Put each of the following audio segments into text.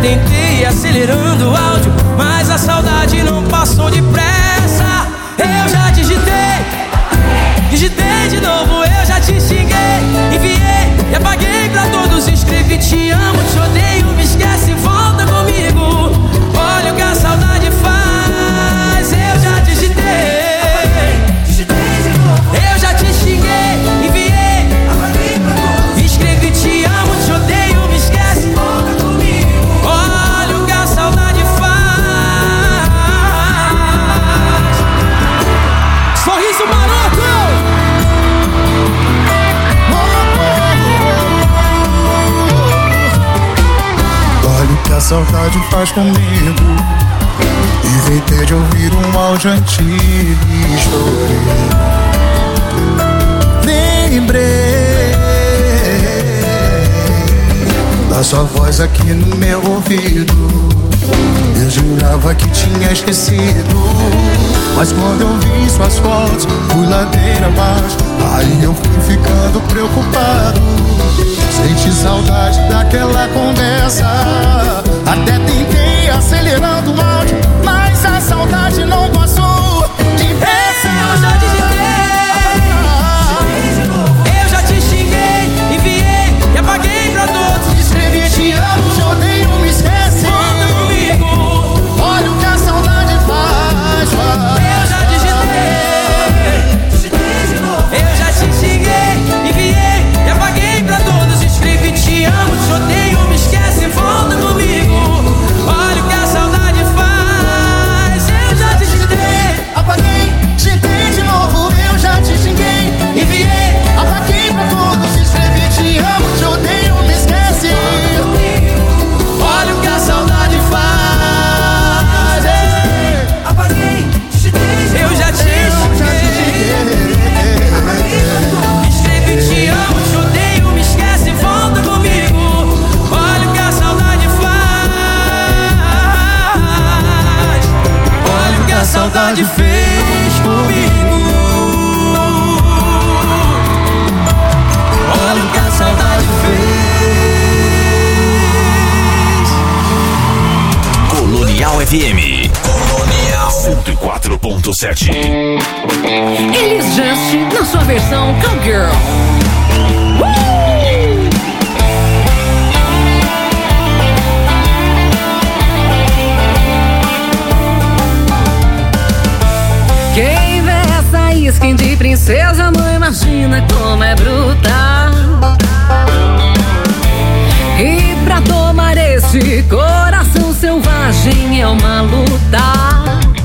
tentei acelerando o áudio, mas a saudade não passou depressa. Eu já digitei de novo, eu já te xinguei, enviei e apaguei pra todos. Escrevi te amo, te odeio, me esquece, volta comigo. Olha o que a saudade faz. Eu já digitei de novo, eu já te xinguei, enviei, apaguei pra todos. Escrevi te amo, te odeio, me esquece, volta comigo. Olha o que a saudade faz. Sorriso maroto. Olha o que a saudade faz comigo. Inventei de ouvir um áudio antigo e chorei. Lembrei da sua voz aqui no meu ouvido. Eu jurava que tinha esquecido, mas quando eu vi suas fotos, fui ladeira abaixo. Aí eu fui ficando preocupado. Senti saudade daquela conversa. Até tentei acelerando o áudio, mas a saudade não passou depressa. Eu já digitei, eu já te xinguei, enviei e apaguei pra todos. Escrevi te amo, te odeio, me esquece, volta comigo. Olha o que a saudade faz. Eu já digitei de novo, eu já te xinguei, enviei e apaguei pra todos. Escrevi te amo, te odeio, me esquece, volta comigo. Olha o que a saudade faz. Eu já digitei, Apaguei, digitei de novo, eu já te xinguei, enviei, apaguei pra todos. Escrevi te amo, te odeio, me esquece. olha o que a saudade faz. Apaguei, digitei, eu já te xinguei, escrevi te amo, te odeio, me esquece, volta comigo. Olha o que a saudade faz. Olha o que a saudade fez comigo. Olha o que a saudade fez. Colonial FM. Colonial 104.7. Elis Just na sua versão Cowgirl. Quem vê essa skin de princesa não imagina como é brutal. E pra tomar esse coração selvagem é uma luta.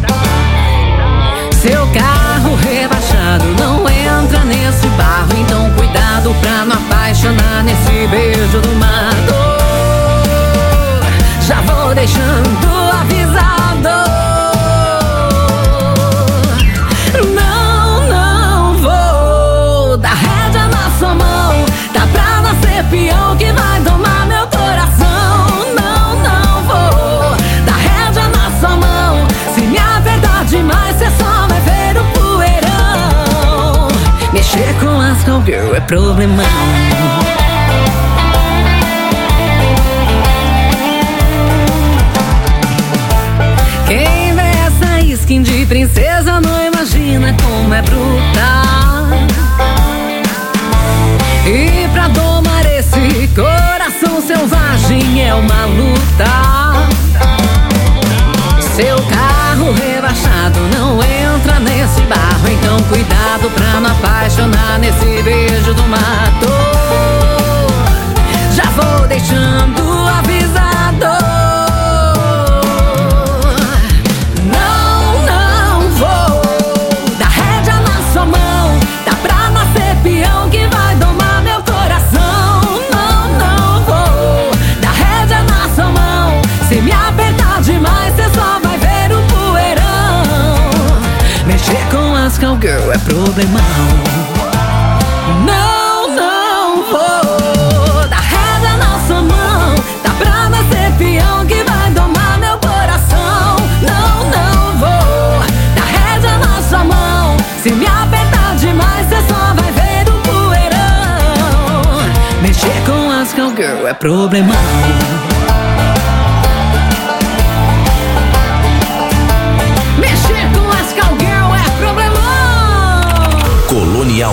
Seu carro rebaixado não entra nesse barro, então cuidado pra não apaixonar nesse beijo do mato. Já vou deixando avisado. Não vou dar rédea na sua mão. Tá pra nascer peão que vai domar meu coração. Não vou dar rédea na sua mão. Se me apertar demais, cê só vai ver o poeirão. Mexer com as cowgirl é problemão. Quem vê essa skin de princesa não imagina como é brutal. E pra domar esse coração selvagem é uma luta. Seu carro rebaixado não entra nesse barro, então cuidado pra não apaixonar nesse beijo do mato. Já vou deixando avisado. Não vou dar rédea na sua mão. Tá pra nascer peão que vai domar meu coração. Não vou dar rédea na sua mão. Se me apertar demais, cê só vai ver o poeirão. Mexer com as cowgirl é problemão. Não vou dar rédea na sua mão. Tá pra nascer peão que vai domar meu coração. Não vou dar rédea na sua mão. Se me apertar demais, cê só vai ver o poeirão. Mexer com as cowgirl é problemão.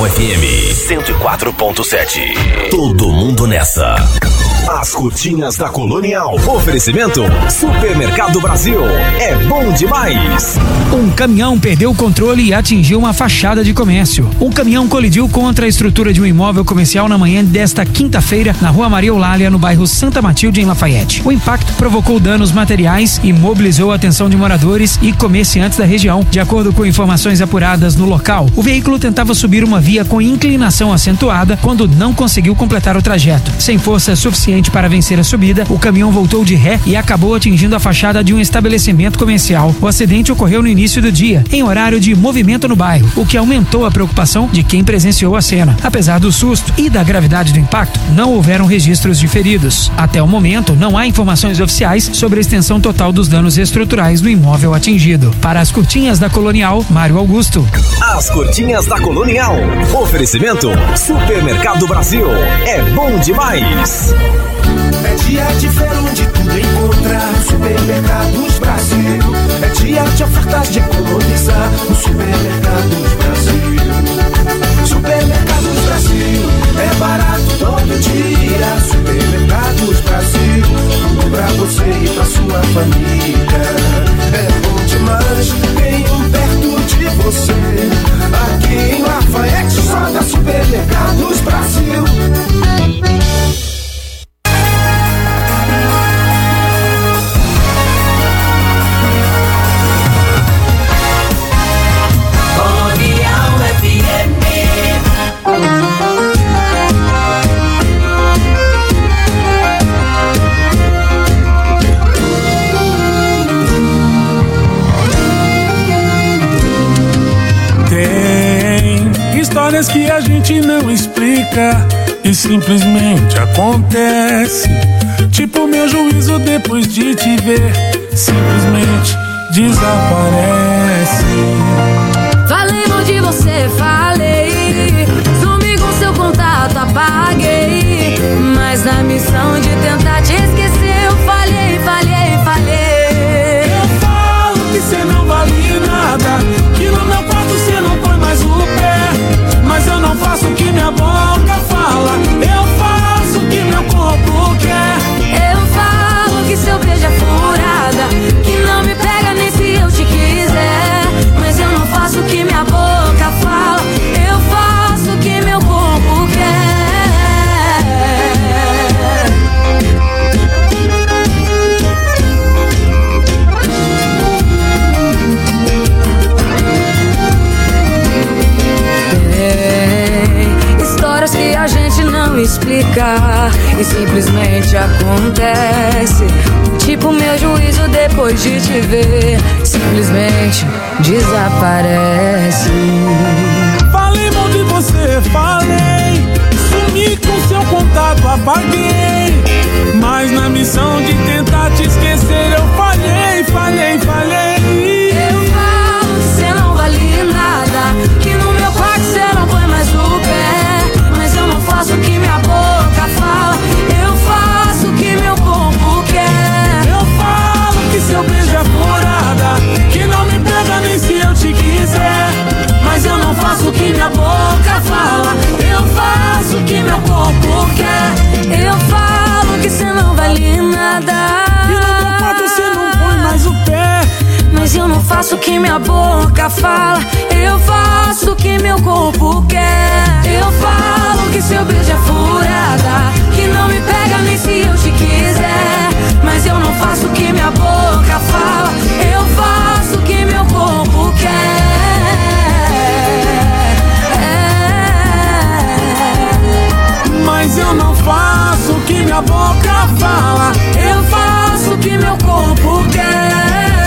Colonial FM 104.7. Todo mundo nessa. As curtinhas da Colonial. Oferecimento Supermercado Brasil. É bom demais. Um caminhão perdeu o controle e atingiu uma fachada de comércio. Um caminhão colidiu contra a estrutura de um imóvel comercial na manhã desta quinta-feira na Rua Maria Eulália, no bairro Santa Matilde, em Lafayette. O impacto provocou danos materiais e mobilizou a atenção de moradores e comerciantes da região. De acordo com informações apuradas no local, o veículo tentava subir uma via com inclinação acentuada quando não conseguiu completar o trajeto. Sem força suficiente para vencer a subida, o caminhão voltou de ré e acabou atingindo a fachada de um estabelecimento comercial. O acidente ocorreu no início do dia, em horário de movimento no bairro, o que aumentou a preocupação de quem presenciou a cena. Apesar do susto e da gravidade do impacto, não houveram registros de feridos. Até o momento, não há informações oficiais sobre a extensão total dos danos estruturais do imóvel atingido. Para as curtinhas da Colonial, Mário Augusto. As curtinhas da Colonial. Oferecimento Supermercado Brasil. É bom demais. É dia de feira onde tudo encontrar. Supermercados Brasil. É dia de ofertas de economizar. No Supermercados Brasil. Supermercados Brasil. É barato todo dia. Supermercados Brasil. Tudo pra você e pra sua família. É bom demais. Tem um perto de você. Aqui em Lafayette só da Supermercados Brasil. Histórias que a gente não explica e simplesmente acontece. Tipo meu juízo depois de te ver, simplesmente desaparece. Falei mal de você, falei. Sumi com seu contato, apaguei. Mas na missão de tentar te esquecer, eu falhei. Eu falo que cê não vale nada, que no meu quarto cê não põe mais o pé. Mas eu não faço o que minha boca fala, eu faço o que meu corpo quer. Eu falo que seu beijo é furada, que não me pega nem se eu te quiser. Mas eu não faço o que minha boca fala, eu faço o que meu corpo quer. Histórias que a gente não explica e simplesmente acontece. Tipo meu juízo depois de te ver, simplesmente desaparece. Falei mal de você, falei. Sumi com seu contato, apaguei. Mas na missão de tentar te esquecer, eu falhei. Eu falo que cê não vale nada, que no meu quarto cê não põe mais o pé. Mas eu não faço o que minha boca fala, eu faço o que meu corpo quer. Eu falo que seu beijo é furada, que não me pega nem se eu te quiser. Mas eu não faço o que minha boca fala, eu faço o que meu corpo quer. Eu falo que cê não vale nada, e no meu quarto cê não põe mais o pé. mas eu não faço o que minha boca fala, eu faço o que meu corpo quer. Eu falo que seu beijo é furada, que não me pega nem se eu te quiser. Mas eu não faço o que minha boca fala, eu faço o que meu corpo quer. Mas eu não faço o que minha boca fala, eu faço o que meu corpo quer.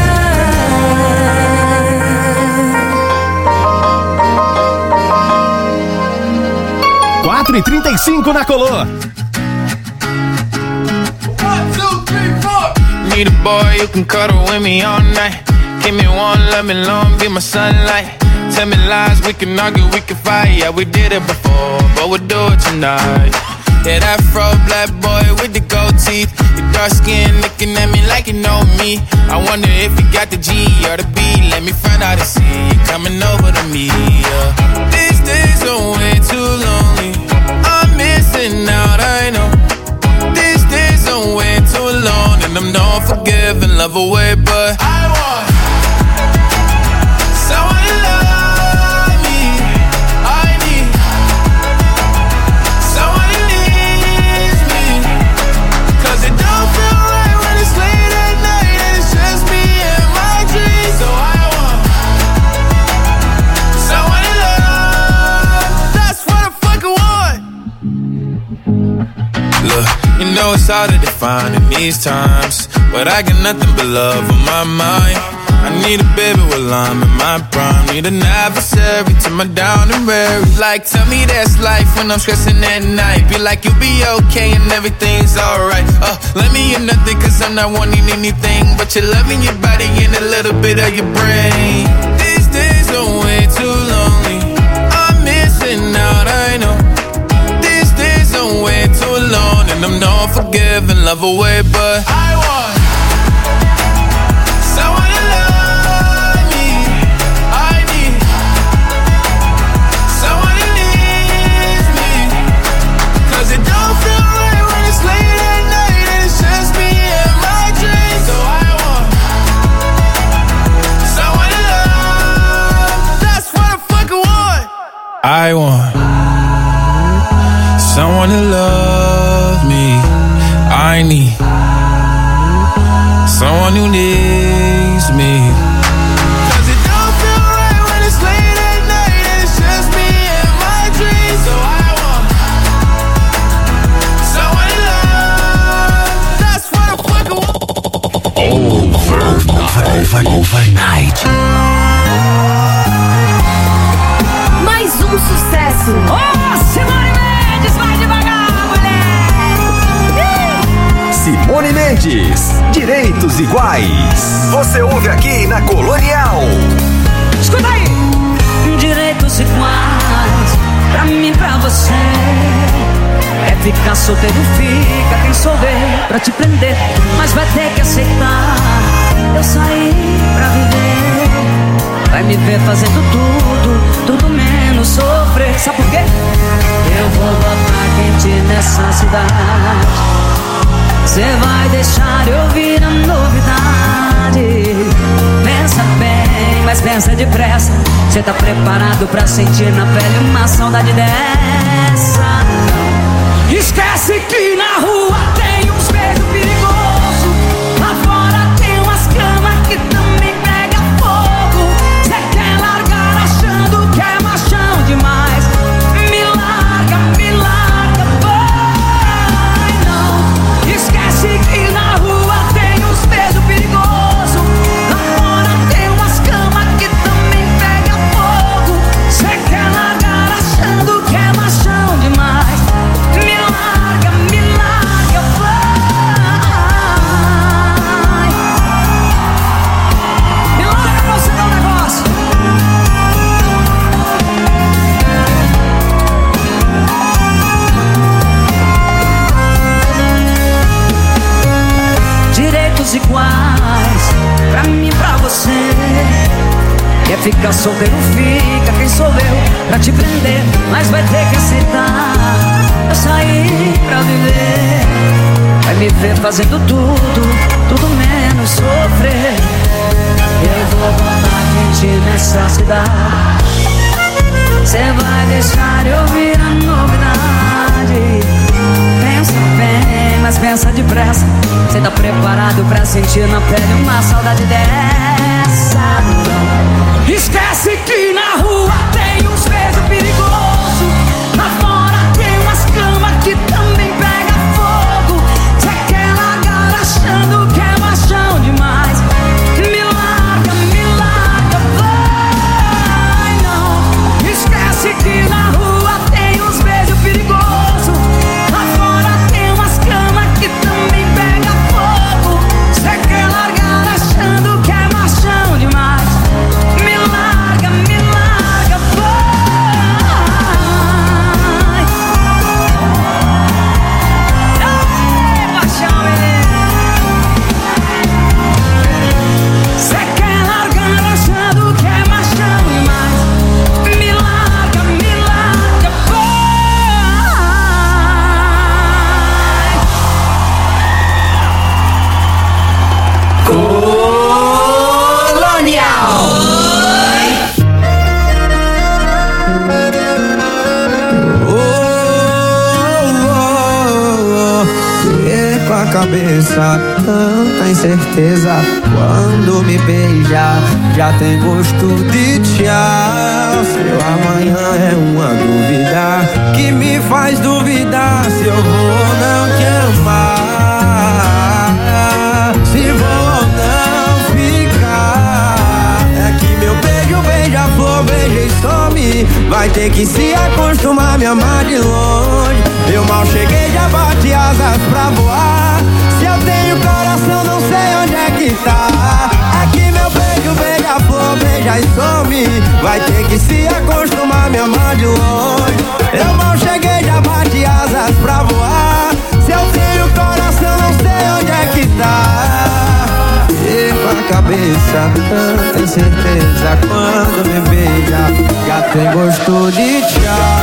4h35 na Colô. 1, 2, 3, 4. Need a boy who can cuddle with me all night. Give me one, let me long, be my sunlight. Tell me lies, we can argue, we can fight. Yeah, we did it before, but we'll do it tonight. Yeah, that fro black boy with the gold teeth. Your dark skin looking at me like you know me. I wonder if you got the G or the B. Let me find out and see you coming over to me. This days are way too lonely. I'm missing out, I know. These days are way too long, and I'm not forgiving, love away, but I want someone to love me. I need someone who needs me, 'cause it don't feel right when it's late at night and it's just me and my dreams. So I want someone to love. That's what I fucking want. Look, you know it's hard to define in these times, but I got nothing but love on my mind. I need a baby while I'm in my prime. Need an adversary to my down and weary. Like, tell me that's life when I'm stressing at night. Be like, you'll be okay and everything's alright. Let me in nothing 'cause I'm not wanting anything but your love and your body and a little bit of your brain. These days are way too lonely. I'm missing out, I know. These days are way too long, and I'm not forgiving, love away, but I want someone to love me. I need someone who needs me, 'cause it don't feel right when it's late at night and it's just me and my dreams. So I want someone to love. That's what I fucking want. I want someone to love me. I need someone who needs me, 'cause it don't feel right when it's late at night and it's just me and my dreams. So I want someone to love. That's what I fucking want. Overnight. Mais um sucesso. Simone Mendes, vai devagar, mulher. Simone Mendes, Direitos Iguais. Você ouve aqui na Colonial. Escuta aí. Direitos iguais, pra mim, pra você. É ficar solteiro, fica quem souber pra te prender, mas vai ter que aceitar. Eu saí pra viver. Vai me ver fazendo tudo menos sofrer. Sabe por quê? Eu vou botar quente nessa cidade. Cê vai deixar eu ouvir a novidade. Pensa bem, mas pensa depressa. Cê tá preparado pra sentir na pele uma saudade dessa? Esquece que na rua tem uns beijos perigosos. Lá fora tem umas camas que também pega fogo. Cê quer largar achando que é machão demais. Me larga, vai não. Esquece que na rua tem uns beijos perigosos. Lá fora tem umas camas que também pega fogo. Cê quer largar achando que é machão demais. Me larga, vai. Me larga pra você dar um negócio. Direitos iguais, pra mim e pra você. Quer ficar solteiro, fica quem sou eu pra te prender, mas vai ter que aceitar. Eu saí pra viver. Vai me ver fazendo tudo menos sofrer. Eu vou botar quente nessa cidade. Cê vai deixar eu ouvir a novidade. Pensa bem, mas pensa depressa. Cê tá preparado pra sentir na pele uma saudade dessa? Esquece que na rua tem uns beijos perigosos. Lá fora tem umas camas que também pega fogo. Cê quer largar achando que é machão demais. Me larga, vai não. Esquece que na rua tem uns beijos perigosos. Lá fora tem umas camas que também pega fogo. Cê quer largar achando que é machão demais. Me larga, perco a cabeça, tanta incerteza. Quando me beija, já tem gosto de tchau. Seu amanhã é uma dúvida que me faz duvidar se eu vou ou não te amar, se vou ou não ficar. É que meu beijo beija-flor, beija e some. Vai ter que se acostumar a me amar de longe. Eu mal cheguei, já bati asas pra voar. Se eu tenho coração, não sei onde é que tá. É que meu beijo beija-flor, beija e some. Vai ter que se acostumar a me amar de longe. Eu mal cheguei, já bati asas pra voar. Se eu tenho coração, não sei onde é que tá. Perco a cabeça, tanta incerteza. Quando me beija, já tem gosto de tchau.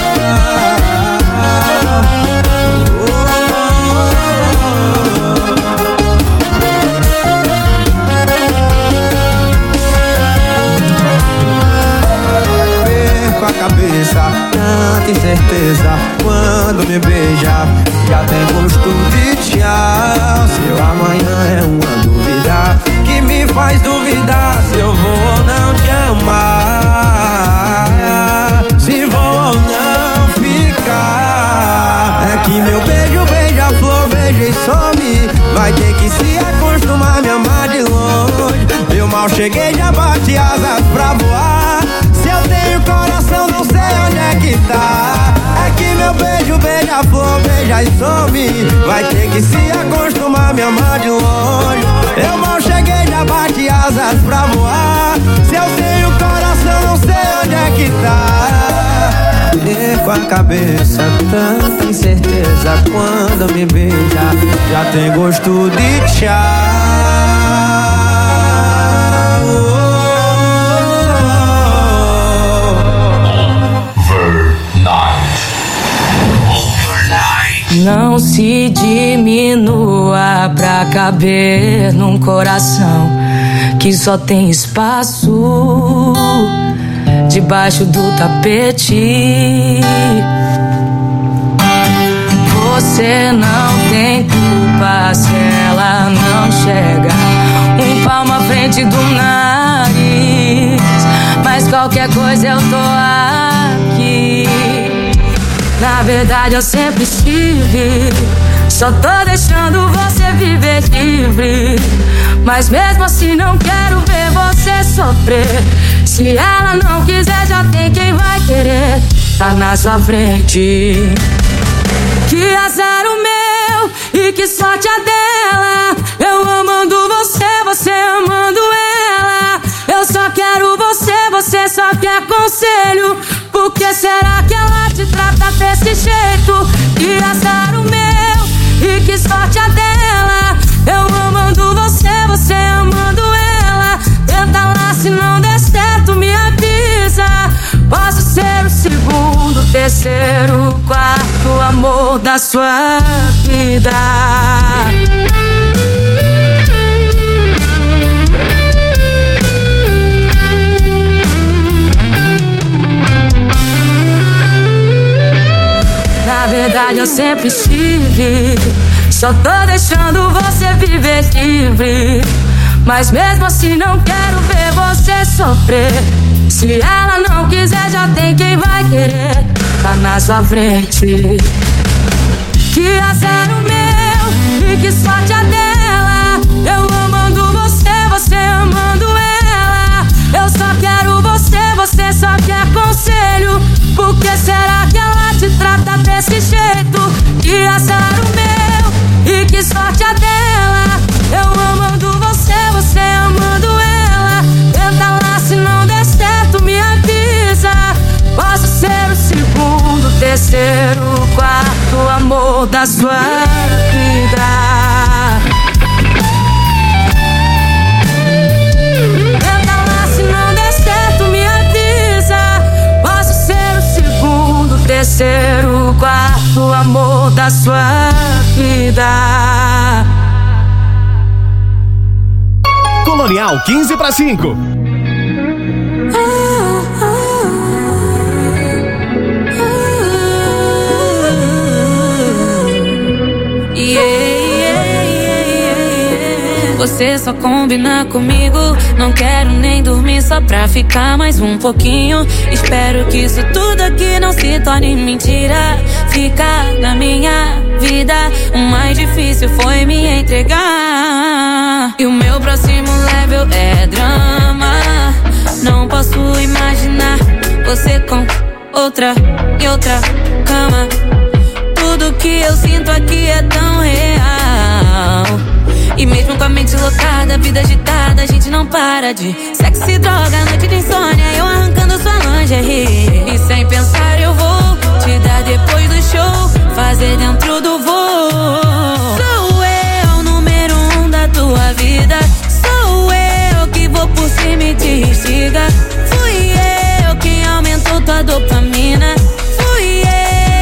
Perco a cabeça, tanta incerteza. Quando me beija, já tem gosto de tchau. Seu amanhã é uma dúvida que me faz duvidar se eu vou ou não te amar, se vou ou não ficar. É que meu beijo beija-flor, beija e some. Vai ter que se acostumar a me amar de longe. Eu mal cheguei, já bati asas pra voar. Se eu tenho coração, não sei onde é que tá. É que meu beijo beija-flor, beija e some. Vai ter que se acostumar a me amar de longe. Eu mal cheguei, já bati asas pra voar. Se eu tenho coração, não sei onde é que tá. Perco a cabeça, tanta incerteza. Quando me beija, já tem gosto de tchau. Não se diminua pra caber num coração que só tem espaço debaixo do tapete. Você não tem culpa se ela não chega um palmo à frente do nariz, mas qualquer coisa eu tô aqui. Na verdade eu sempre estive, só tô deixando você viver livre. Mas mesmo assim não quero ver você sofrer. Se ela não quiser, já tem quem vai querer. Tá na sua frente. Que azar o meu e que sorte a dela. Eu amando você, você amando ela. Eu só quero você, você só quer conselho. Por que será que ela te trata desse jeito? Que azar o meu e que sorte a dela. Eu amando você, você amando ela. Tenta lá, se não der certo me avisa. Posso ser o segundo, terceiro, quarto amor da sua vida. Na verdade eu sempre estive, só tô deixando você viver livre. Mas mesmo assim não quero ver você sofrer. Se ela não quiser, já tem quem vai querer. Tá na sua frente. Que azar o meu e que sorte a dela. Eu amando você, você amando ela. Eu só quero você, você só quer conselho. Por que será que ela te trata desse jeito? Que azar o meu e que sorte a dela. Eu amando você, você amando ela. Tenta lá, se não der certo me avisa. Posso ser o segundo, terceiro, quarto amor da sua vida. Tenta lá, se não der certo me avisa. Posso ser o segundo, terceiro, quarto amor da sua vida. Colonial 15/5. Yeah, yeah. Você só combina comigo. Não quero nem dormir só pra ficar mais um pouquinho. Espero que isso tudo aqui não se torne mentira. Ficar na minha vida, o mais difícil foi me entregar. E o meu próximo level é drama. Não posso imaginar você com outra e outra cama. Tudo que eu sinto aqui é tão real. E mesmo com a mente lotada, vida agitada, a gente não para de sexo e droga, noite de insônia, eu arrancando sua lingerie. E sem pensar eu vou te dar depois do show, fazer dentro do voo. Sou eu o número 1 da tua vida. Sou eu que vou por cima e te instiga. Fui eu que aumentou tua dopamina. Fui eu.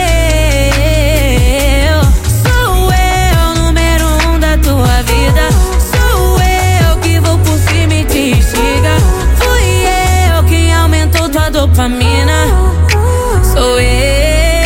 Sou eu o número 1 da tua vida. Sou eu que vou por cima e te instiga. Fui eu que aumentou tua dopamina. Sou eu.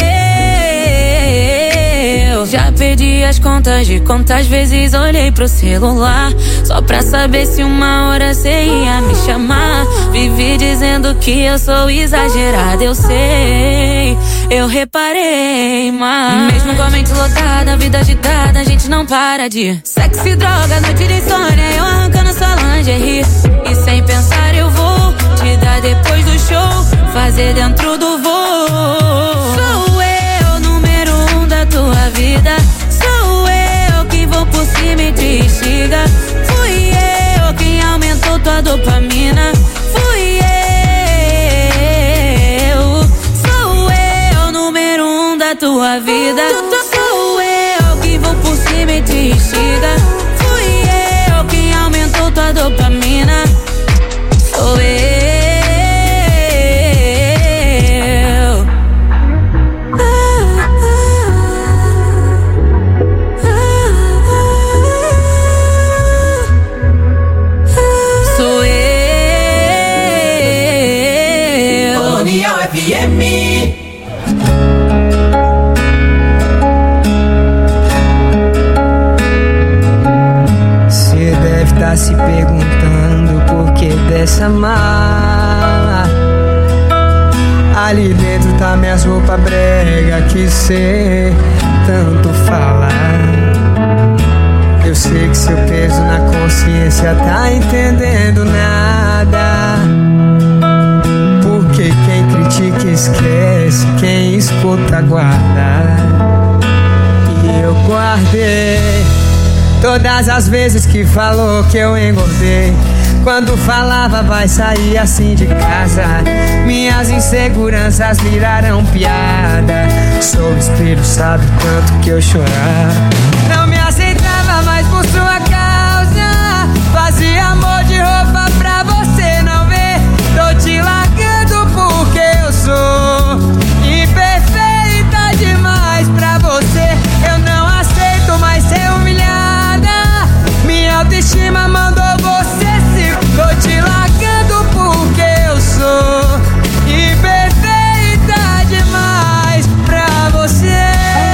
Já perdi as contas de quantas vezes olhei pro celular só pra saber se uma hora cê ia me chamar. Vivi dizendo que eu sou exagerada, eu sei, eu reparei, mas mesmo com a mente lotada, vida agitada, a gente não para de sexo e droga, noite de insônia, eu arrancando sua lingerie. E sem pensar eu vou te dar depois do show, fazer dentro do voo. Sou eu, número 1 da tua vida. Sou eu que vou por cima e te instiga. Fui eu que aumentou tua dopamina. Fui eu. Sou eu, número 1 da tua vida. Sou eu que vou por cima e te instiga. Fui eu que aumentou tua dopamina. Sou eu. Cê deve tá se perguntando por que dessa mala. Ali dentro tá minhas roupas brega que cê tanto fala. Eu sei que seu peso na consciência tá entendendo nada. Porque quem critica esquece, quem escuta guarda. E eu guardei todas as vezes que falou que eu engordei. Quando falava vai sair assim de casa, minhas inseguranças viraram piada. Sou o espelho, sabe o tanto que eu chorava. Não me aceitava mais por sua causa. Fazia amor de roupa pra você não ver. Tô te largando porque eu sou imperfeita demais pra você. Eu não aceito mais ser humilhada. Minha autoestima mandou você se. Tô te largando porque eu sou imperfeita demais pra você.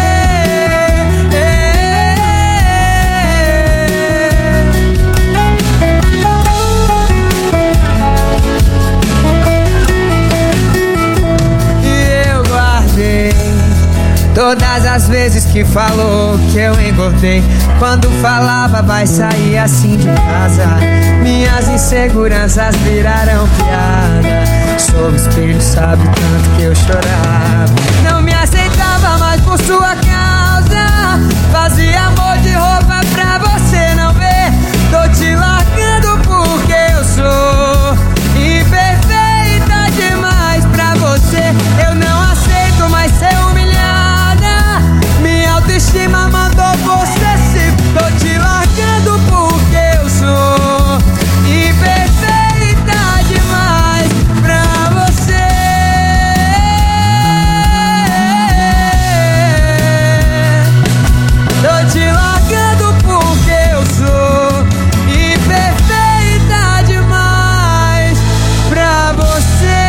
Todas as vezes que falou que eu engordei. Quando falava vai sair assim de casa, minhas inseguranças viraram piada. Sou o espelho, sabe o tanto que eu chorava. Não me aceitava mais por sua causa. Fazia amor de roupa pra você não ver. Tô te largando porque eu sou imperfeita demais pra você. Eu não aceito mais ser humilhada. Minha autoestima mandou você se. Tô te largando porque eu sou imperfeita demais pra você. Tô te largando porque eu sou imperfeita demais pra você.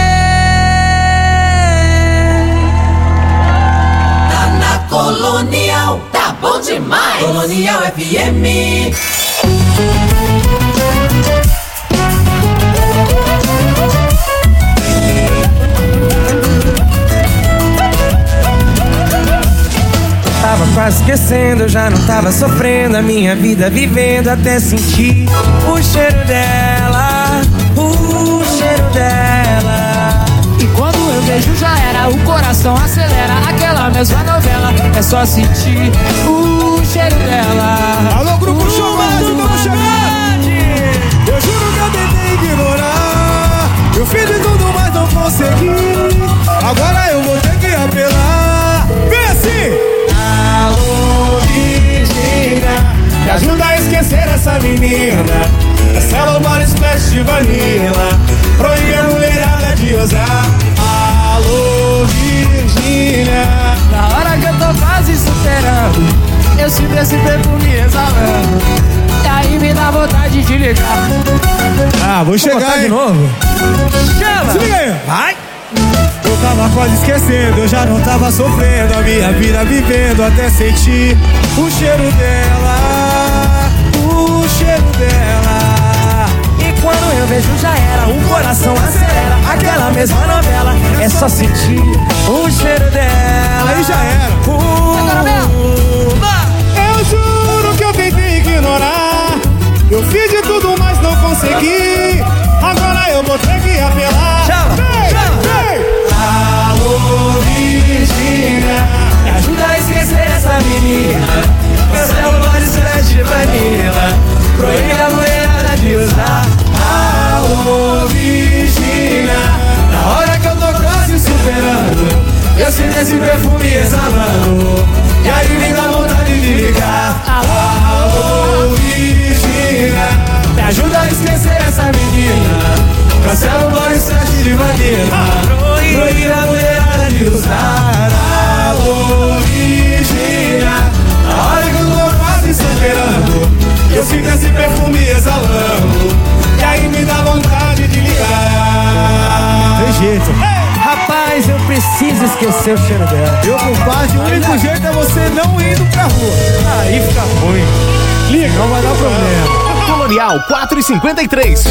Tá na Colonial, tá bom demais. Colonial FM. Tava quase esquecendo, eu já não tava sofrendo a minha vida vivendo até sentir o cheiro dela, o cheiro dela. E quando eu vejo já era, o coração acelera, aquela mesma novela, é só sentir o cheiro dela. Alô, Grupo Show Mágico, vamos chegar! Eu juro que eu tentei ignorar, eu fiz de tudo, mas não consegui. Agora eu vou ter que apelar. Vem assim! Alô, Virgínia, me ajuda a esquecer essa menina. Essa body splash de vanilla, proíbe a mulherada de usar. Alô, Virgínia, Na hora que eu tô quase superando, eu sinto esse perfume exalando, e aí me dá vontade de ligar. vou chegar de hein? novo. Se liga aí. Vai. Eu tava quase esquecendo, eu já não tava sofrendo a minha vida vivendo até sentir o cheiro dela, o cheiro dela. E quando eu vejo já era, o coração acelera, aquela mesma novela, é só sentir o cheiro dela. Aí já era. Eu juro que eu tentei ignorar, eu fiz de tudo, mas não consegui. Agora eu vou ter que apelar. Chama, chama. Alô, Virgínia, Me ajuda a esquecer essa menina. Meu celular é de vanilla, proíbe a mulherada de usar. alô, Virgínia, Na hora que eu tô quase superando, eu sinto esse perfume exalando, e aí me dá vontade de ligar. alô, Virgínia, Me ajuda a esquecer essa menina. Cancela o body splash de vanilla, proíbe a mulherada de usar. alô, Virgínia, Na hora que eu tô quase superando, eu sinto esse perfume exalando, e aí me dá vontade de ligar. tem jeito. Rapaz, eu preciso esquecer o cheiro dela. Meu compadre, o único jeito é você não indo pra rua. Aí fica ruim. Liga, não vai dar problema. Colonial 453.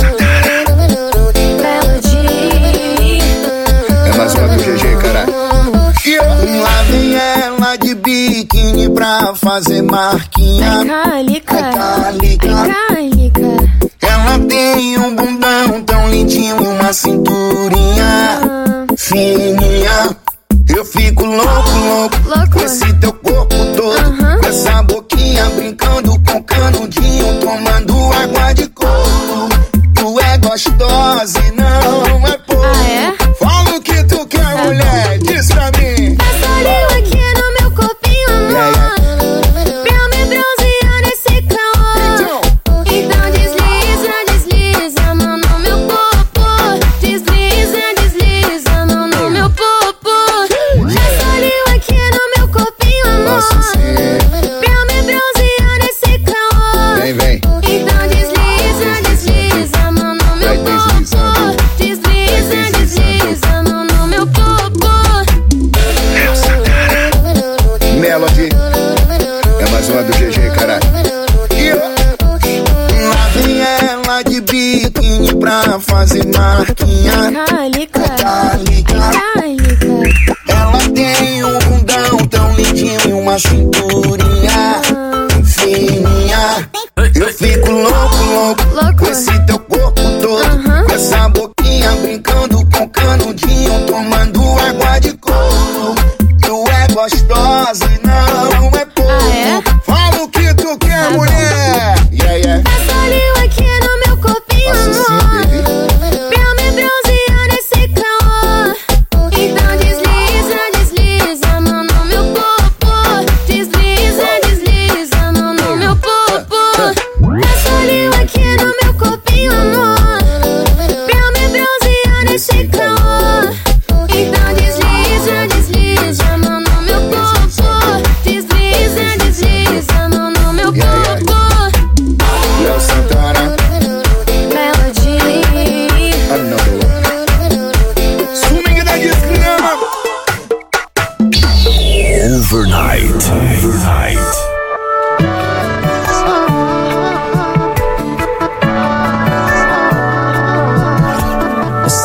É mais uma do GG, caralho. Lá vem ela de biquíni pra fazer marquinha. Calica. Ela tem um bundão tão lindinho e uma cinturinha fininha. Eu fico louco com esse teu corpo todo, com essa boquinha brincando com canudinho, tomando água de coco. Tu é gostosa e não é pouco. Fala o que tu quer, mulher, diz pra mim. Passa língua aqui no meu corpinho, amor, pra me bronzear nesse calor. Então desliza a mão no meu popô. Desliza a mão no meu popô. Passa língua aqui no meu corpinho, amor, pra me bronzear nesse calor. Vem. Então desliza a mão no meu popô. Desliza a mão no meu popô. Melody, é mais uma do GG, caralho. Lá vem ela de biquíni pra fazer marquinha. Calica. Ela tem um bundão tão lindinho e uma cinturinha fininha. Eu fico louco com esse teu corpo todo, com essa boquinha brincando com canudinho, tomando água de coco. Tu é gostosa e não é pouco. Fala o que tu quer, mulher. Passa língua aqui no meu corpinho, amor, pra me bronzear nesse calor. Então desliza a mão no meu popô. Desliza a mão no meu popô. Passa língua aqui no meu corpinho, amor, pra me bronzear nesse calor.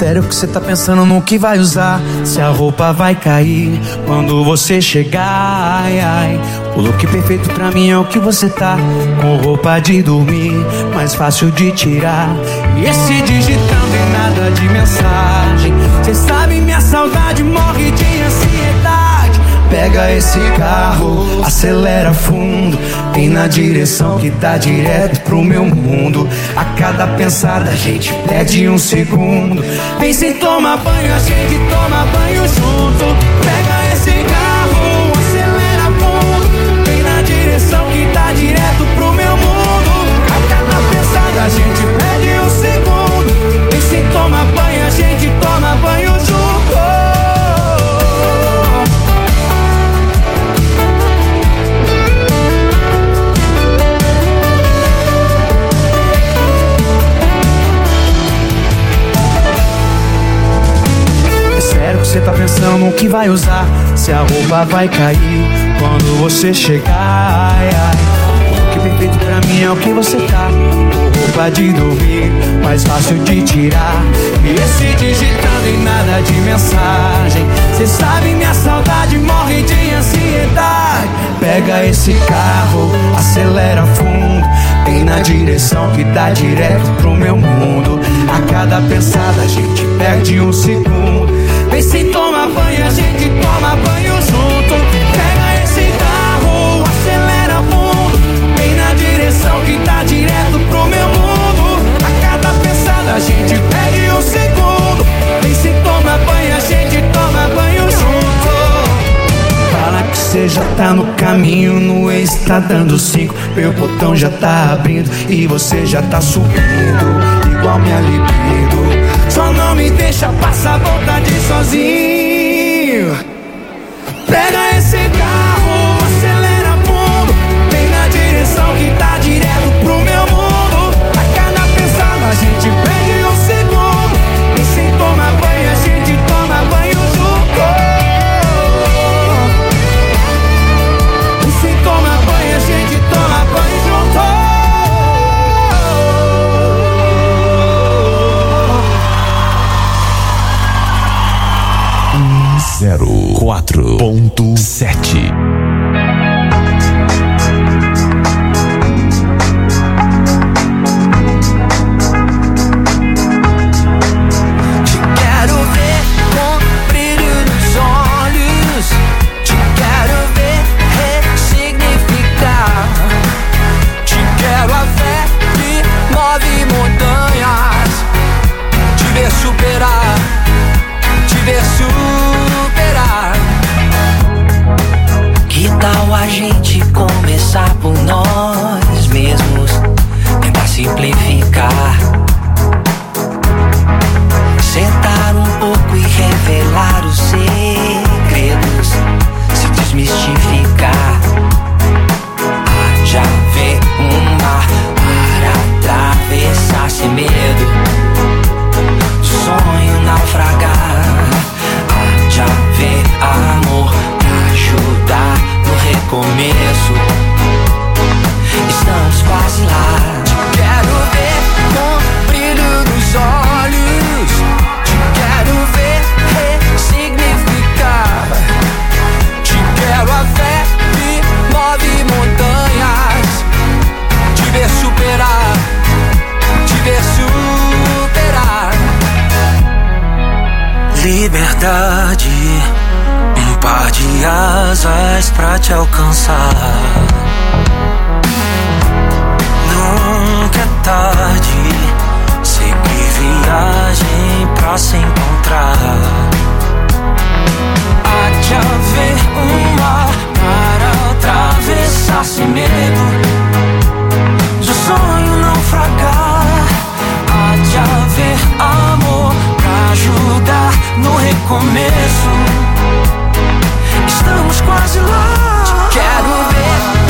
Sério que você tá pensando no que vai usar? Se a roupa vai cair quando você chegar, ai, ai. O look perfeito pra mim é o que você tá, com roupa de dormir, mais fácil de tirar. E esse digitando em nada de mensagem, cê sabe minha saudade morre de ansiedade. Pega esse carro, acelera fundo, vem na direção que dá direto pro meu mundo. A cada pensada a gente perde um segundo. Vem sem tomar banho, a gente toma banho junto. Pega esse carro, acelera fundo, vem na direção que dá direto pro meu mundo. A cada pensada a gente perde um segundo. Vem sem tomar banho, a gente toma banho junto. Você tá pensando no que vai usar? Se a roupa vai cair quando você chegar, ai, ai. O look perfeito pra mim é o que você tá, com roupa de dormir, mais fácil de tirar. E esse digitando em nada de mensagem, cê sabe minha saudade morre de ansiedade. Pega esse carro, acelera fundo, vem na direção que dá direto pro meu mundo. A cada pensada a gente perde um segundo. Vem sem tomar banho, a gente toma banho junto. Pega esse carro, acelera fundo, vem na direção que tá direto pro meu mundo. A cada pensada a gente perde um segundo. Vem sem tomar banho, a gente toma banho junto. Fala que cê já tá no caminho, no ex tá dando 5, meu botão já tá abrindo e você já tá subindo, igual minha libido. Só não me deixa passar vontade sozinho. Pega esse carro, acelera fundo, vem na direção que tá direto pro meu mundo. A cada pensada a gente perde um segundo. E sem tomar banho a gente toma banho junto. E sem tomar banho a gente toma banho junto. 4.7. A gente começar por nós mesmos, tentar simplificar, sentar um pouco e revelar os segredos, se desmistificar. Já vê um mar para atravessar sem medo, sonho naufragar. Já vê amor pra ajudar no recomeço. Estamos quase lá. Te quero ver com brilho nos olhos, te quero ver ressignificar, te quero a fé que move montanhas, te ver superar, te ver superar. Liberdade, um par de asas pra te alcançar. Nunca é tarde, seguir viagem pra se encontrar. Há de haver um mar para atravessar sem medo, do sonho naufragar. Há de haver amor pra ajudar no recomeço. Estamos quase lá. Te quero ver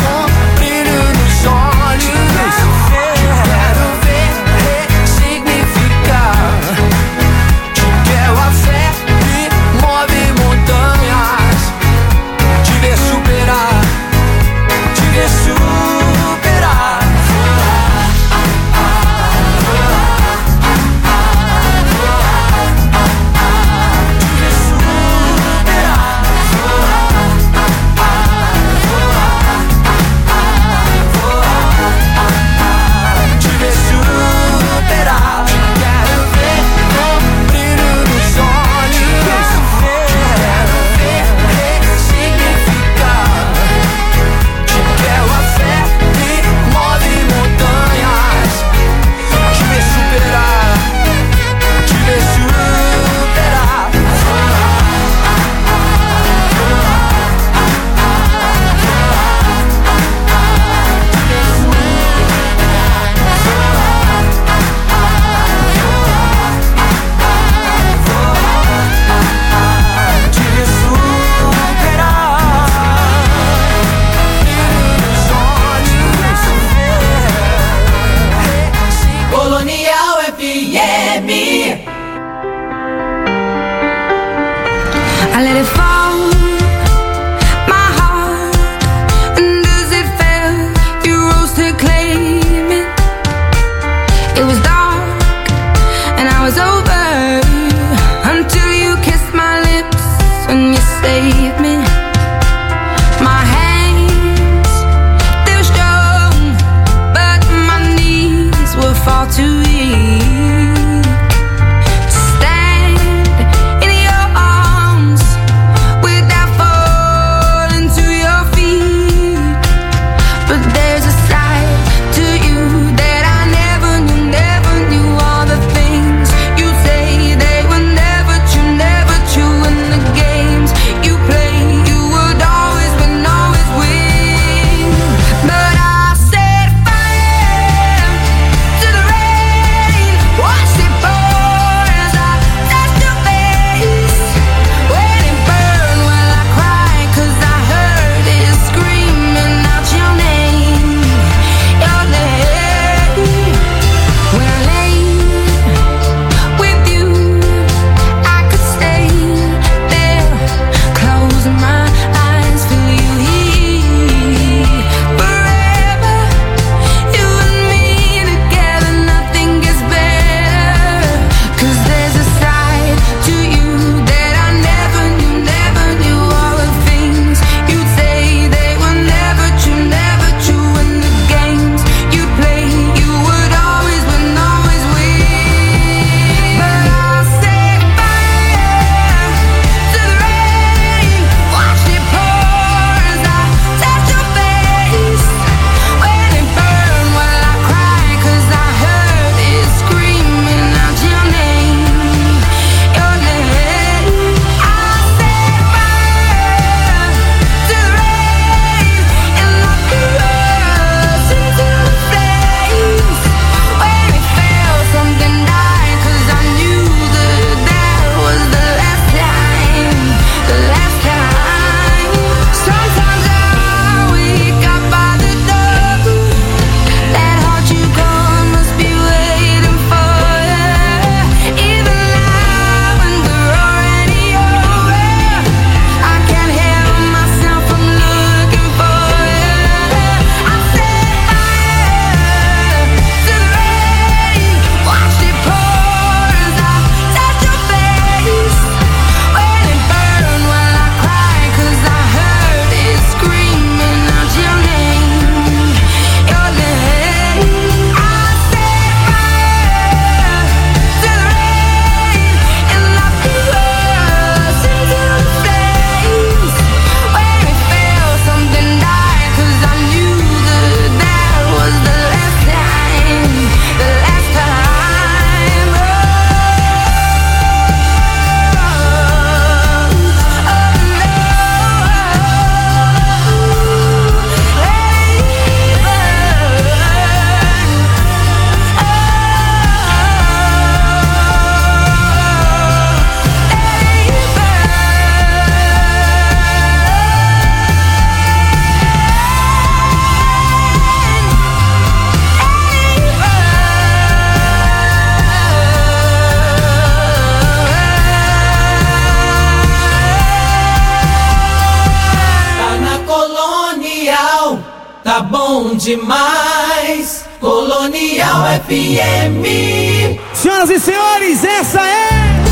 demais. Colonial FM. Senhoras e senhores, essa é...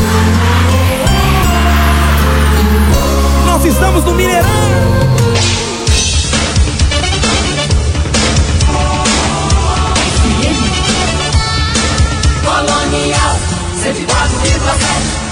Nós estamos no Mineirão. Colonial 104,7.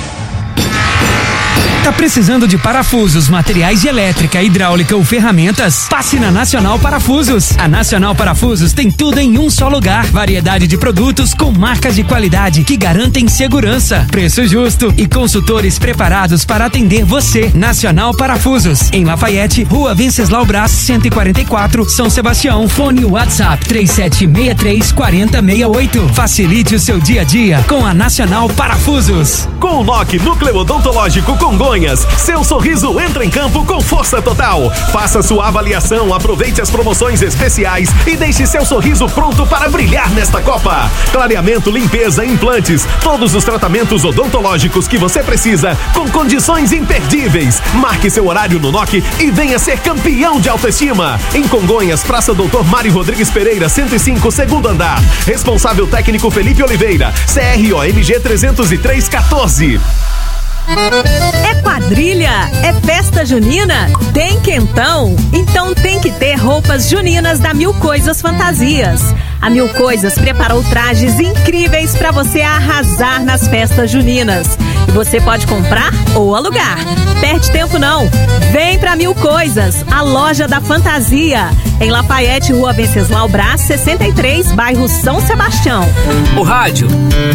Tá precisando de parafusos, materiais de elétrica, hidráulica ou ferramentas? Passe na Nacional Parafusos. A Nacional Parafusos tem tudo em um só lugar. Variedade de produtos com marcas de qualidade que garantem segurança, preço justo e consultores preparados para atender você. Nacional Parafusos, em Lafayette, Rua Venceslau Braz, 144, São Sebastião. Fone WhatsApp 3763-4068. Facilite o seu dia a dia com a Nacional Parafusos. Com o NOC Núcleo Odontológico Congonhas, seu sorriso entra em campo com força total. Faça sua avaliação, aproveite as promoções especiais e deixe seu sorriso pronto para brilhar nesta Copa. Clareamento, limpeza, implantes, todos os tratamentos odontológicos que você precisa com condições imperdíveis. Marque seu horário no NOC e venha ser campeão de autoestima. Em Congonhas, Praça Doutor Mário Rodrigues Pereira, 105, segundo andar. Responsável técnico Felipe Oliveira, CROMG 30314. É quadrilha? É festa junina? Tem quentão? Então tem que ter roupas juninas da Mil Coisas Fantasias. A Mil Coisas preparou trajes incríveis para você arrasar nas festas juninas. E você pode comprar ou alugar. Perde tempo não. Vem pra Mil Coisas, a loja da fantasia. Em Lafayette, Rua Venceslau Braz, 63, bairro São Sebastião. O rádio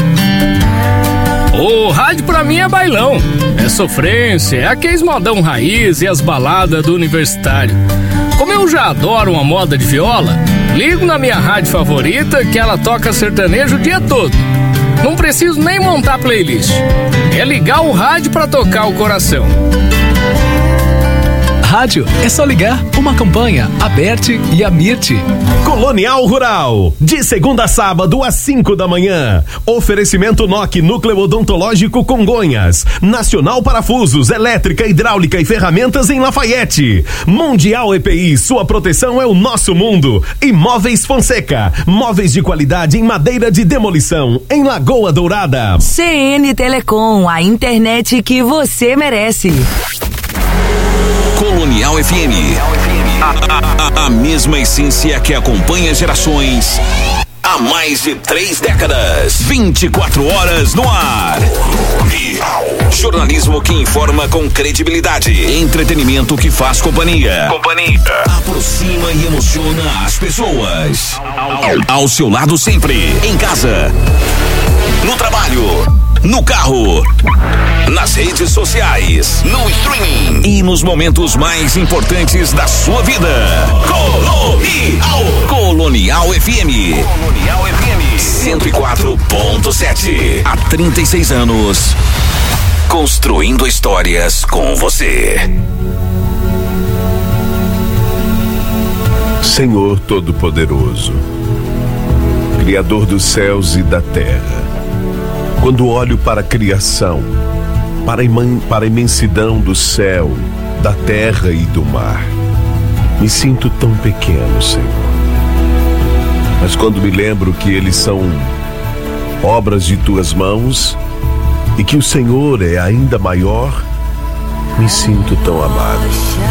pra mim é bailão, é sofrência, é aqueles modão raiz e as baladas do universitário. Como eu já adoro uma moda de viola, ligo na minha rádio favorita que ela toca sertanejo o dia todo. Não preciso nem montar playlist, é ligar o rádio pra tocar o coração. Rádio é só ligar, uma campanha, Aberte e Amirte. Colonial Rural, de segunda a sábado às 5 da manhã. Oferecimento NOC Núcleo Odontológico Congonhas. Nacional Parafusos, elétrica, hidráulica e ferramentas em Lafayette. Mundial EPI, sua proteção é o nosso mundo. E Móveis Fonseca, móveis de qualidade em madeira de demolição, em Lagoa Dourada. CN Telecom, a internet que você merece. Colonial FM. A mesma essência que acompanha gerações há mais de 3 décadas. 24 horas no ar. Jornalismo que informa com credibilidade. Entretenimento que faz companhia. Aproxima e emociona as pessoas. Ao seu lado sempre. Em casa. No trabalho. No carro, nas redes sociais, no streaming e nos momentos mais importantes da sua vida. Colonial FM 104.7. Há 36 anos, construindo histórias com você. Senhor Todo-Poderoso, Criador dos céus e da terra, quando olho para a criação, para a imensidão do céu, da terra e do mar, me sinto tão pequeno, Senhor. Mas quando me lembro que eles são obras de tuas mãos e que o Senhor é ainda maior, me sinto tão amado.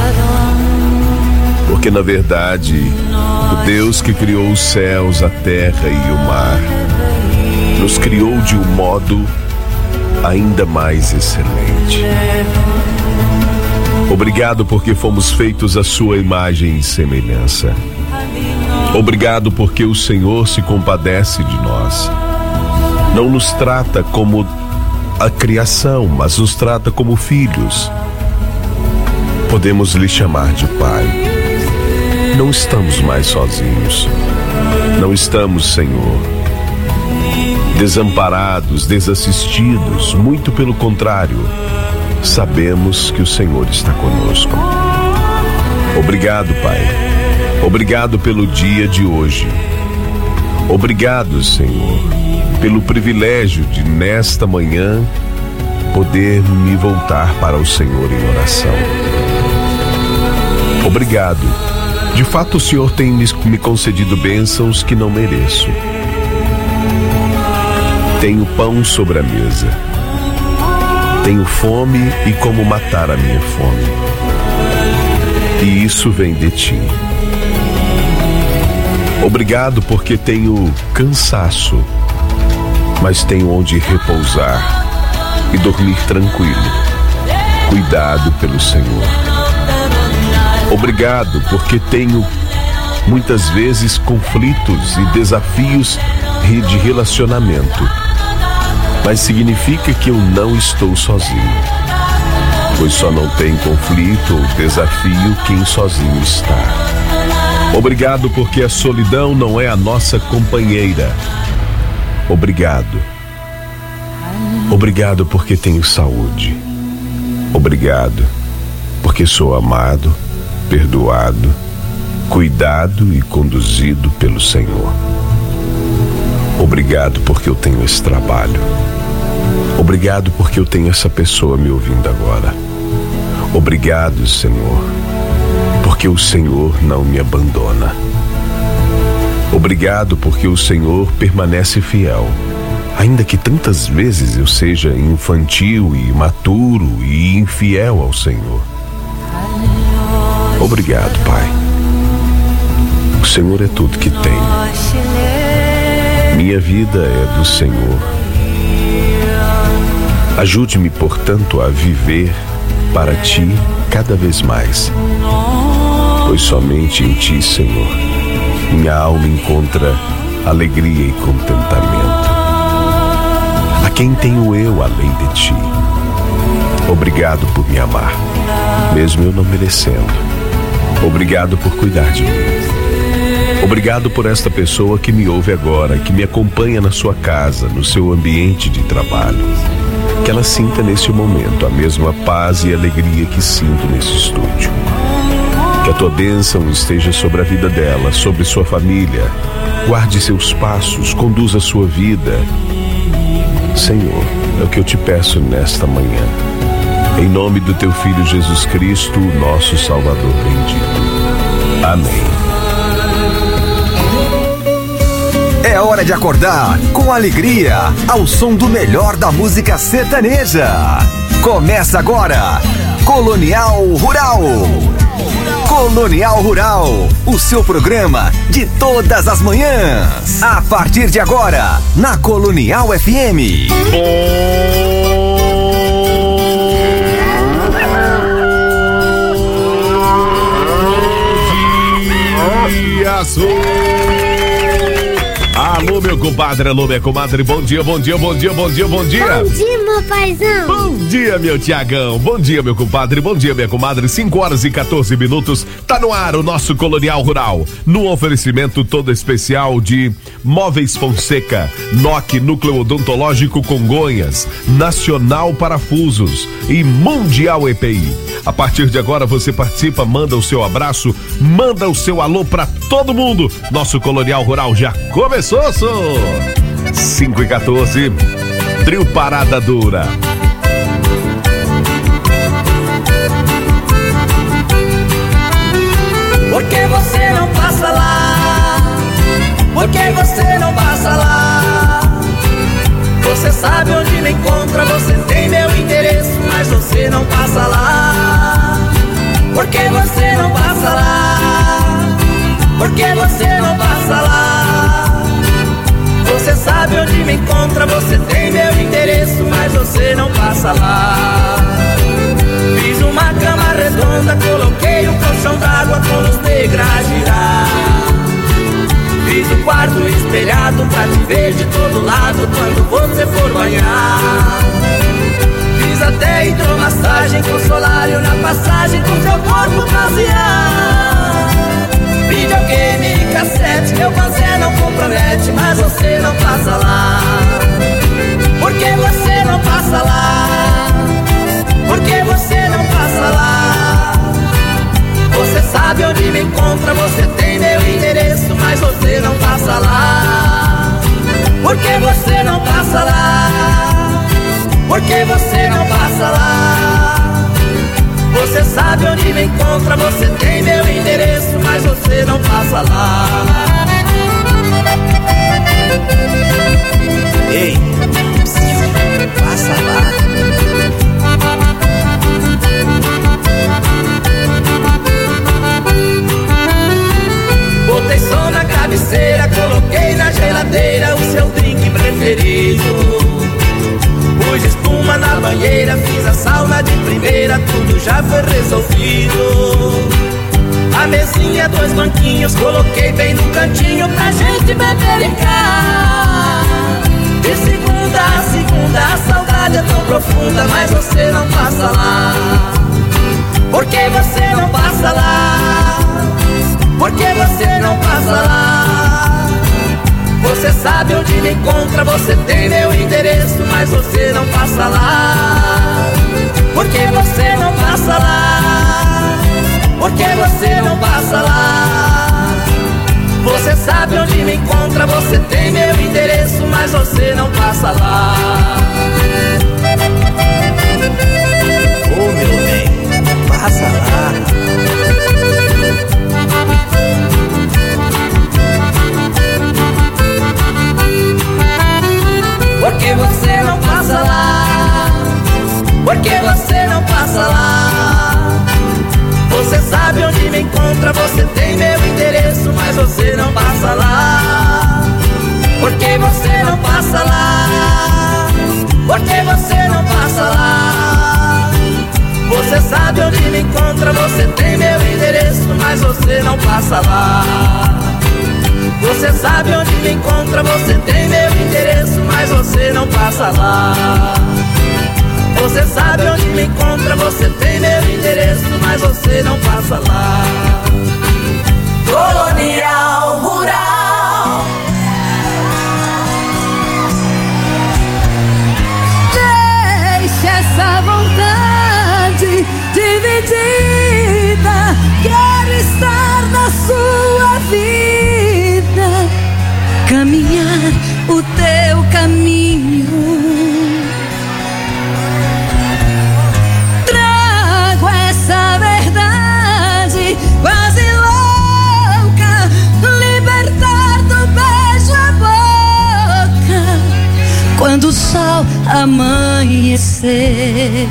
Porque na verdade, o Deus que criou os céus, a terra e o mar, nos criou de um modo ainda mais excelente. Obrigado porque fomos feitos à sua imagem e semelhança. Obrigado porque o Senhor se compadece de nós. Não nos trata como a criação, mas nos trata como filhos. Podemos lhe chamar de Pai. Não estamos mais sozinhos. Não estamos, Senhor, desamparados, desassistidos, muito pelo contrário, sabemos que o Senhor está conosco. Obrigado, Pai. Obrigado pelo dia de hoje. Obrigado, Senhor, pelo privilégio de, nesta manhã, poder me voltar para o Senhor em oração. Obrigado, De fato, o Senhor tem me concedido bênçãos que não mereço. Tenho pão sobre a mesa. Tenho fome e como matar a minha fome. E isso vem de ti. Obrigado porque tenho cansaço, mas tenho onde repousar e dormir tranquilo, cuidado pelo Senhor. Obrigado porque tenho muitas vezes conflitos e desafios de relacionamento, mas significa que eu não estou sozinho, pois só não tem conflito ou desafio quem sozinho está. Obrigado porque a solidão não é a nossa companheira. Obrigado. Obrigado porque tenho saúde. Obrigado porque sou amado, perdoado, cuidado e conduzido pelo Senhor. Obrigado porque eu tenho esse trabalho. Obrigado porque eu tenho essa pessoa me ouvindo agora. Obrigado, Senhor, porque o Senhor não me abandona. Obrigado porque o Senhor permanece fiel, ainda que tantas vezes eu seja infantil e imaturo e infiel ao Senhor. Obrigado, Pai. O Senhor é tudo que tenho. Minha vida é do Senhor. Ajude-me, portanto, a viver para Ti cada vez mais, pois somente em Ti, Senhor, minha alma encontra alegria e contentamento. A quem tenho eu além de Ti? Obrigado por me amar, mesmo eu não merecendo. Obrigado por cuidar de mim. Obrigado por esta pessoa que me ouve agora, que me acompanha na sua casa, no seu ambiente de trabalho. Que ela sinta nesse momento a mesma paz e alegria que sinto nesse estúdio. Que a tua bênção esteja sobre a vida dela, sobre sua família. Guarde seus passos, conduza sua vida. Senhor, é o que eu te peço nesta manhã. Em nome do teu Filho Jesus Cristo, nosso Salvador bendito. Amém. É hora de acordar com alegria, ao som do melhor da música sertaneja. Começa agora, Colonial Rural. Colonial Rural, o seu programa de todas as manhãs. A partir de agora, na Colonial FM. Alô, meu compadre, alô, minha comadre, bom dia, bom dia, bom dia, bom dia, bom dia. Bom dia, meu paizão. Bom dia, meu Tiagão. Bom dia, meu compadre, bom dia, minha comadre. 5h14. Tá no ar o nosso Colonial Rural. No oferecimento todo especial de Móveis Fonseca, NOC Núcleo Odontológico Congonhas, Nacional Parafusos e Mundial EPI. A partir de agora você participa, manda o seu abraço, manda o seu alô pra todo mundo. Nosso Colonial Rural já começou, 5h14, trio Parada Dura. Por que você não passa lá? Por que você não passa lá? Você sabe onde me encontra, você tem meu endereço, mas você não passa lá. Por que você não passa lá? Por que você não passa lá? Você sabe onde me encontra, você tem meu endereço, mas você não passa lá. Fiz uma cama redonda, coloquei um colchão d'água com luz negra a girar. Fiz um quarto espelhado pra te ver de todo lado quando você for banhar. Fiz até hidromassagem com solário na passagem com seu corpo bronzear. Videogame e cassete, meu fazer não compromete, mas você não passa lá. Por que você não passa lá? Por que você não passa lá? Você sabe onde me encontra, você tem meu endereço, mas você não passa lá. Por que você não passa lá? Por que você não passa lá? Você sabe onde me encontra, você tem meu endereço, mas você cadeira, o seu drink preferido. Pus espuma na banheira, fiz a sauna de primeira, tudo já foi resolvido. A mesinha, 2 banquinhos, coloquei bem no cantinho pra gente beber em cá. De segunda a segunda, a saudade é tão profunda, mas você não passa lá. Por que você não passa lá? Por que você não passa lá? Você sabe onde me encontra, você tem meu endereço, mas você não passa lá. Por que você não passa lá? Por que você não passa lá? Você sabe onde me encontra, você tem meu endereço, mas você não passa lá. Ô meu bem, passa lá. Por que você não passa lá? Por que você não passa lá? Você sabe onde me encontra, você tem meu endereço, mas você não passa lá. Por que você não passa lá? Por que você não passa lá? Você sabe onde me encontra, você tem meu endereço, mas você não passa lá. Você sabe onde me encontra, você tem meu endereço, mas você não passa lá. Você sabe onde me encontra, você tem meu endereço, mas você não passa lá. Colonial Rural. Deixe essa vontade dividida. Quero estar na sua vida, caminhar o teu caminho. Trago essa verdade quase louca, libertar do beijo a boca quando o sol amanhecer.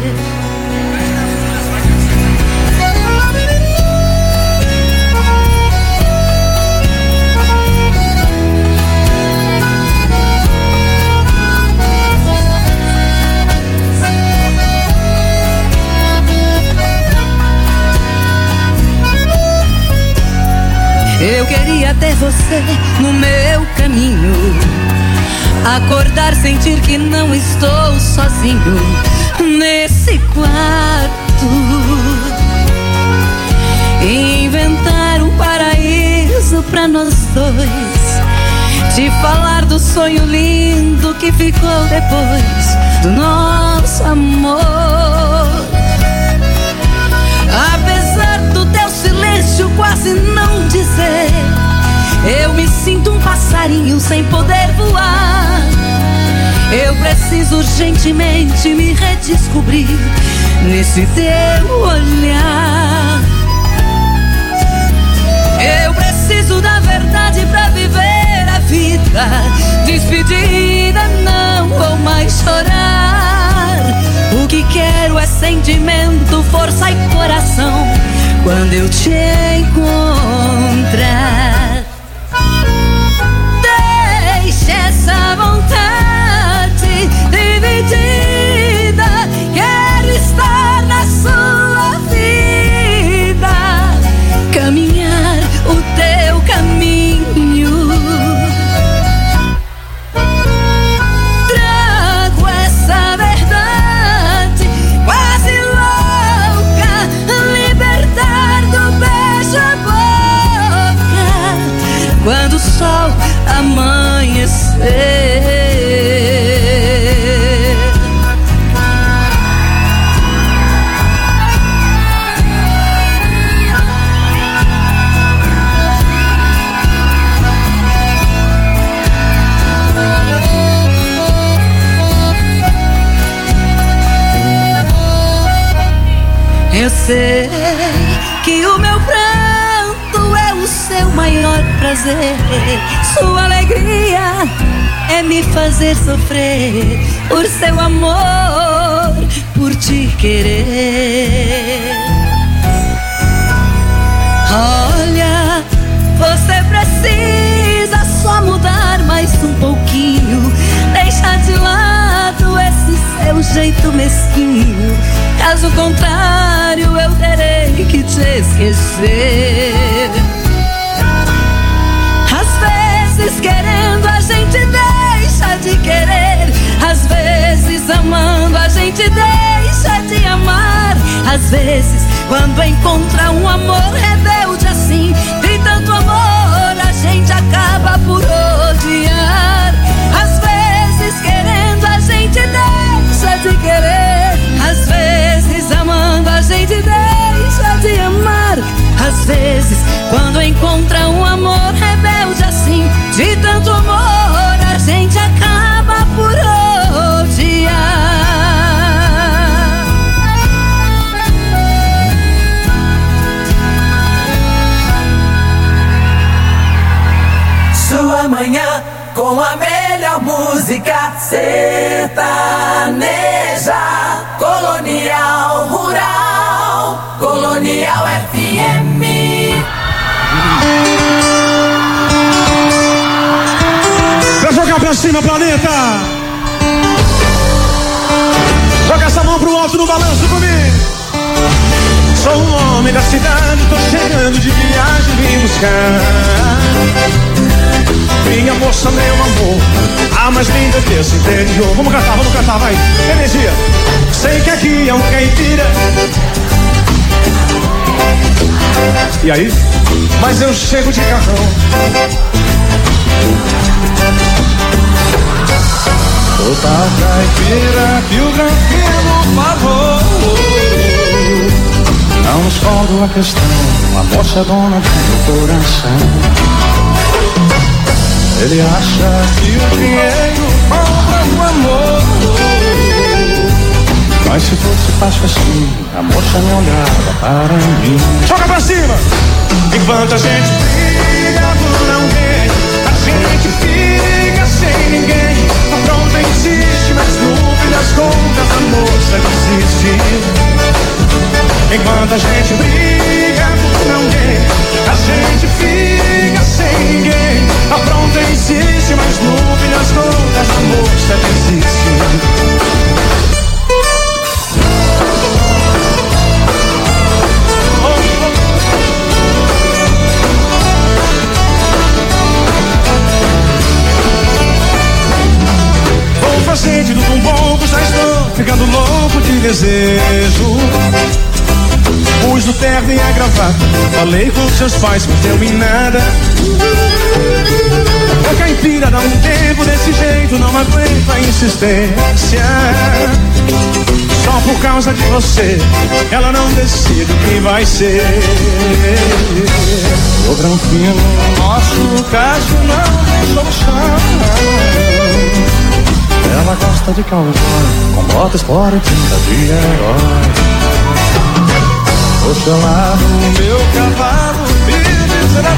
Eu queria ter você no meu caminho, acordar, sentir que não estou sozinho nesse quarto, inventar um paraíso pra nós dois, te falar do sonho lindo que ficou depois do nosso amor. Apesar do teu silêncio quase não dizer, eu me sinto um passarinho sem poder voar. Eu preciso urgentemente me redescobrir nesse teu olhar. Eu preciso da verdade pra viver a vida. Despedida, não vou mais chorar. O que quero é sentimento, força e coração quando eu te encontrar. Deixe essa vontade dividida. Quero estar na sua vida, caminhar o teu caminho. Trago essa verdade quase louca, libertar do beijo a boca quando o sol amanhecer. Eu sei que o meu pranto é o seu maior prazer. Sua alegria é me fazer sofrer por seu amor, por te querer. Olha, você precisa só mudar mais um jeito mesquinho. Caso contrário, eu terei que te esquecer. Às vezes querendo a gente deixa de querer, às vezes amando a gente deixa de amar. Às vezes quando encontra um amor rebelde assim, de tanto amor a gente acaba por odiar. Às vezes querendo a gente deixa de querer, às vezes amando a gente deixa de amar. Às vezes quando encontra um amor rebelde assim, de tanto amor a gente acaba por odiar. Sua manhã com a melhor música sertaneja, Colonial Rural, Colonial FM. Pra jogar pra cima, planeta. Joga essa mão pro alto no balanço comigo. Sou um homem da cidade, tô chegando de viagem, vim buscar minha moça, meu amor, a mais linda desse interior. Vamos cantar, vai. Energia. Sei que aqui é um caipira. E aí? Mas eu chego de carrão. Toda caipira que o granfino falou. Não escondo a questão, a moça é dona do meu coração. Ele acha que o dinheiro compra o amor, mas se fosse fácil assim, a moça não olhava para mim. Joga pra cima! Enquanto a gente briga por alguém, a gente fica sem ninguém. A pronta insiste, mas no fim das contas a moça desiste. Enquanto a gente briga por alguém, a gente fica sem ninguém. A pronta insiste, mas no fim das contas a moça desiste. Vou fazer de tudo um pouco, já estou ficando louco de desejo. Pus no terno e a gravata, falei com seus pais, não deu em nada. A caipira dá um tempo desse jeito, não aguento a insistência. Só por causa de você, ela não decide o que vai ser. O granfino, nosso caso não tem solução. Ela gosta de cowboy, com bota, espora e pinta de herói. Do seu lado, meu cavalo, vive será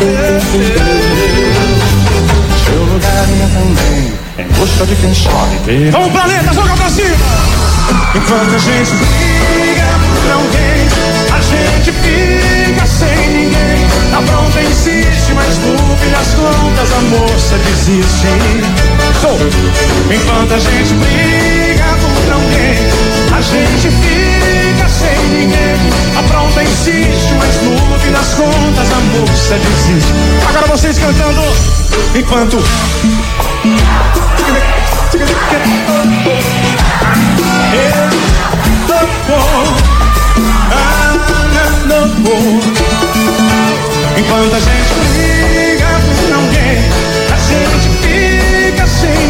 seu lugar é também, em busca de quem sobe ver. Vamos, planeta, joga pra cima! Enquanto a gente briga por alguém, a gente fica sem ninguém. A pronta insiste, mas no fim das contas a moça desiste. Enquanto a gente briga por alguém, a gente fica sem ninguém. A pronta insiste, mas no fim das contas a moça desiste. Agora vocês cantando. Enquanto